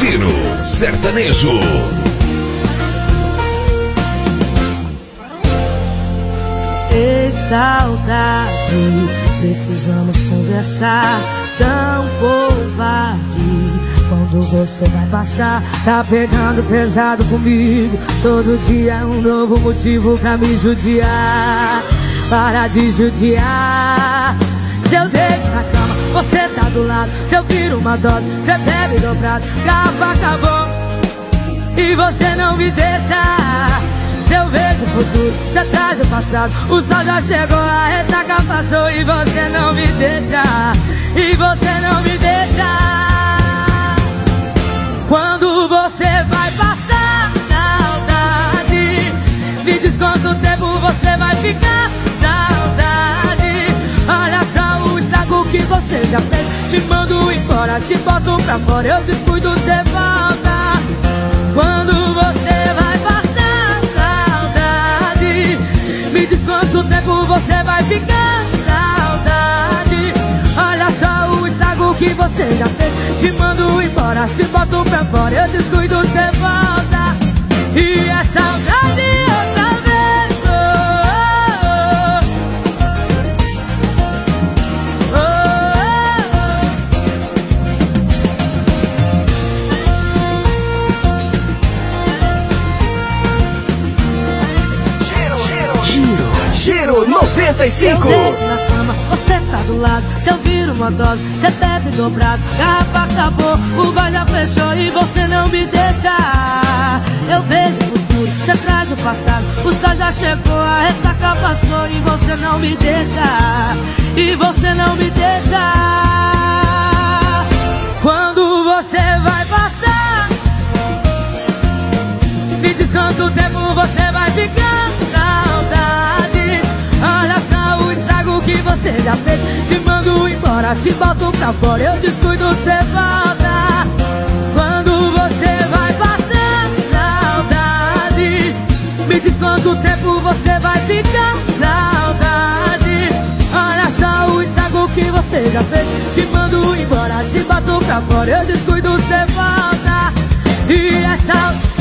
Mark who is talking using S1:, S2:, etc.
S1: Giro Sertanejo.
S2: Ei, saudade, precisamos conversar. Tão covarde, quando você vai passar. Tá pegando pesado comigo. Todo dia é um novo motivo pra me judiar. Para de judiar. Se eu deito na cama, você tá do lado. Se eu viro uma dose, você bebe dobrado. Garrafa acabou e você não me deixa. Se eu vejo o futuro, você traz o passado. O sol já chegou, a ressaca passou e você não me deixa. E você não me deixa. Quando você vai passar saudade, me diz quanto tempo você vai ficar. Saudade, olha só o estrago que você já fez. Te mando embora, te boto pra fora, eu descuido, você volta. Quando você vai passar saudade, me diz quanto tempo você vai ficar. Saudade, olha só o estrago que você já fez. Te mando embora, te boto pra fora, eu descuido, você volta. E é saudade outra vez.
S1: Giro 95.
S2: Eu deito na cama, você tá do lado. Se eu viro uma dose, você bebe dobrado. Garrafa acabou, o bar já fechou e você não me deixa. Eu vejo o futuro, você traz o passado. O sol já chegou, a ressaca passou e você não me deixa. E você não me deixa. Quando você vai passar, me diz quanto tempo você vai ficar. Saudade, olha só o estrago que você já fez. Te mando embora, te boto pra fora, eu descuido, você volta. Quando você vai passar saudade, me diz quanto tempo você vai ficar. Saudade, olha só o estrago que você já fez. Te mando embora, te boto pra fora, eu descuido, você volta. E essa